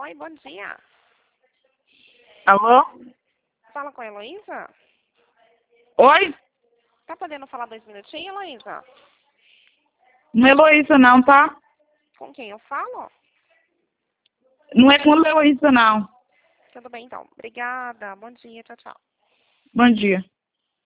Oi, bom dia. Alô? Fala com a Heloísa? Oi? Tá podendo falar 2 minutinhos, Heloísa? Não é Heloísa não, tá? Com quem eu falo? Não é com Heloísa não. Tudo bem, então. Obrigada. Bom dia. Tchau, tchau. Bom dia.